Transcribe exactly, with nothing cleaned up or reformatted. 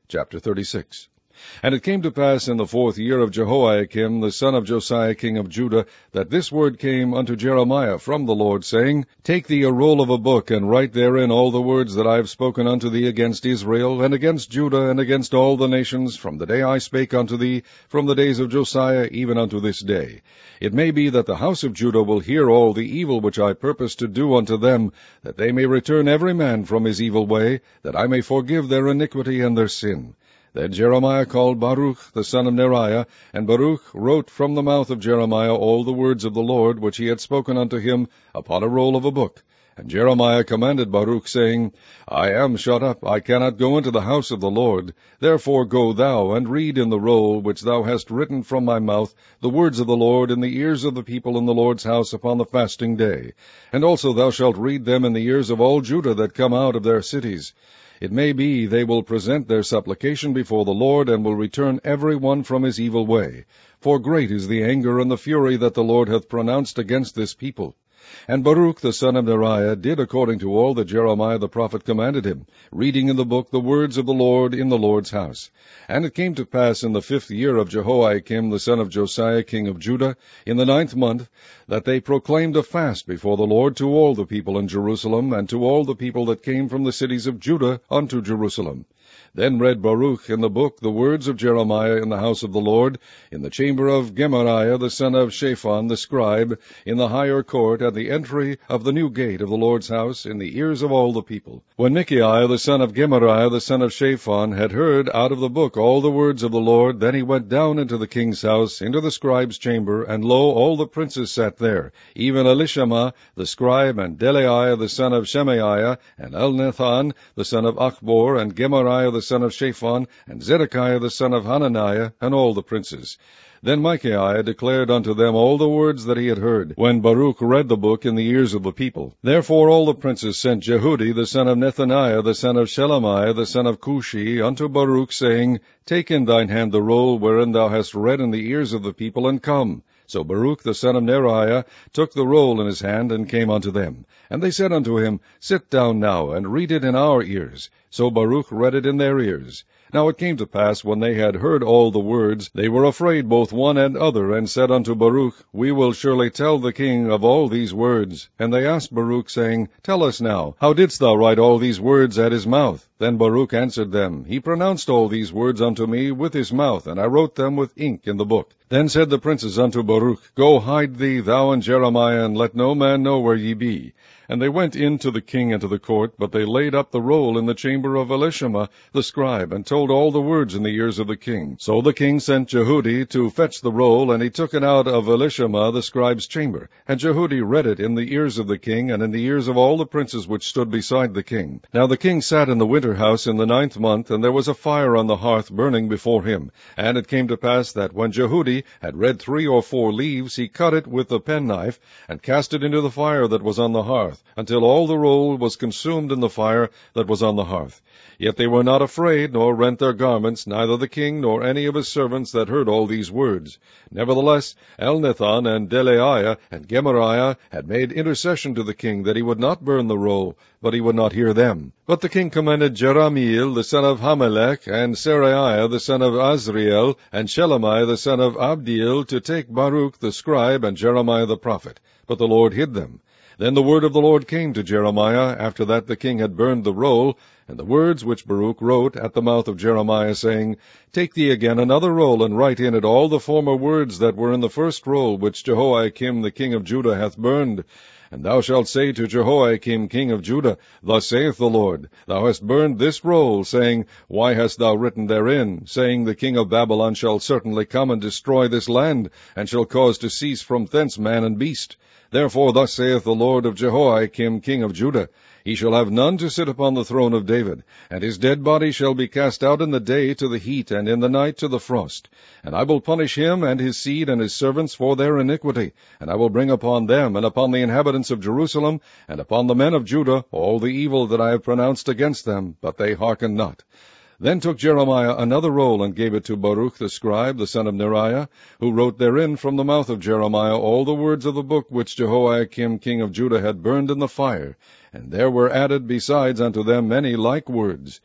Chapter thirty-six. And it came to pass in the fourth year of Jehoiakim the son of Josiah king of Judah, that this word came unto Jeremiah from the Lord, saying, Take thee a roll of a book, and write therein all the words that I have spoken unto thee against Israel, and against Judah, and against all the nations, from the day I spake unto thee, from the days of Josiah, even unto this day. It may be that the house of Judah will hear all the evil which I purpose to do unto them, that they may return every man from his evil way, that I may forgive their iniquity and their sin. Then Jeremiah called Baruch the son of Neriah, and Baruch wrote from the mouth of Jeremiah all the words of the Lord which he had spoken unto him upon a roll of a book. And Jeremiah commanded Baruch, saying, I am shut up, I cannot go into the house of the Lord. Therefore go thou, and read in the roll which thou hast written from my mouth the words of the Lord in the ears of the people in the Lord's house upon the fasting day. And also thou shalt read them in the ears of all Judah that come out of their cities. It may be they will present their supplication before the Lord, and will return every one from his evil way. For great is the anger and the fury that the Lord hath pronounced against this people. And Baruch the son of Neriah did according to all that Jeremiah the prophet commanded him, reading in the book the words of the Lord in the Lord's house. And it came to pass in the fifth year of Jehoiakim the son of Josiah king of Judah, in the ninth month, that they proclaimed a fast before the Lord to all the people in Jerusalem, and to all the people that came from the cities of Judah unto Jerusalem. Then read Baruch in the book the words of Jeremiah in the house of the Lord, in the chamber of Gemariah the son of Shaphan the scribe, in the higher court, at the entry of the new gate of the Lord's house, in the ears of all the people. When Micaiah the son of Gemariah the son of Shaphan had heard out of the book all the words of the Lord, then he went down into the king's house, into the scribe's chamber, and lo, all the princes sat there, even Elishama the scribe, and Delaiah the son of Shemaiah, and Elnathan the son of Achbor, and Gemariah the son of Shaphan, and Zedekiah the son of Hananiah, and all the princes. Then Micaiah declared unto them all the words that he had heard, when Baruch read the book in the ears of the people. Therefore all the princes sent Jehudi the son of Nethaniah the son of Shelemiah the son of Cushi unto Baruch, saying, Take in thine hand the roll wherein thou hast read in the ears of the people, and come. So Baruch the son of Neriah took the roll in his hand, and came unto them. And they said unto him, Sit down now, and read it in our ears. So Baruch read it in their ears. Now it came to pass, when they had heard all the words, they were afraid both one and other, and said unto Baruch, We will surely tell the king of all these words. And they asked Baruch, saying, Tell us now, how didst thou write all these words at his mouth? Then Baruch answered them, He pronounced all these words unto me with his mouth, and I wrote them with ink in the book. Then said the princes unto Baruch, Go hide thee, thou and Jeremiah, and let no man know where ye be. And they went in to the king into the court, but they laid up the roll in the chamber of Elishama the scribe, and told all the words in the ears of the king. So the king sent Jehudi to fetch the roll, and he took it out of Elishama the scribe's chamber. And Jehudi read it in the ears of the king, and in the ears of all the princes which stood beside the king. Now the king sat in the winter house in the ninth month, and there was a fire on the hearth burning before him. And it came to pass that when Jehudi had read three or four leaves, he cut it with the penknife, and cast it into the fire that was on the hearth, until all the roll was consumed in the fire that was on the hearth. Yet they were not afraid, nor rent their garments, neither the king nor any of his servants that heard all these words. Nevertheless, Elnathan and Delaiah and Gemariah had made intercession to the king that he would not burn the roll, but he would not hear them. But the king commanded Jerahmeel the son of Hamelech, and Seraiah the son of Azriel, and Shelemiah the son of Abdiel, to take Baruch the scribe and Jeremiah the prophet. But the Lord hid them. Then the word of the Lord came to Jeremiah, after that the king had burned the roll, and the words which Baruch wrote at the mouth of Jeremiah, saying, Take thee again another roll, and write in it all the former words that were in the first roll, which Jehoiakim the king of Judah hath burned. And thou shalt say to Jehoiakim king of Judah, Thus saith the Lord, Thou hast burned this roll, saying, Why hast thou written therein, saying, The king of Babylon shall certainly come and destroy this land, and shall cause to cease from thence man and beast. Therefore thus saith the Lord of Jehoiakim king of Judah, He shall have none to sit upon the throne of David, and his dead body shall be cast out in the day to the heat, and in the night to the frost. And I will punish him and his seed and his servants for their iniquity, and I will bring upon them, and upon the inhabitants of Jerusalem, and upon the men of Judah, all the evil that I have pronounced against them, but they hearkened not. Then took Jeremiah another roll, and gave it to Baruch the scribe, the son of Neriah, who wrote therein from the mouth of Jeremiah all the words of the book which Jehoiakim king of Judah had burned in the fire. And there were added besides unto them many like words.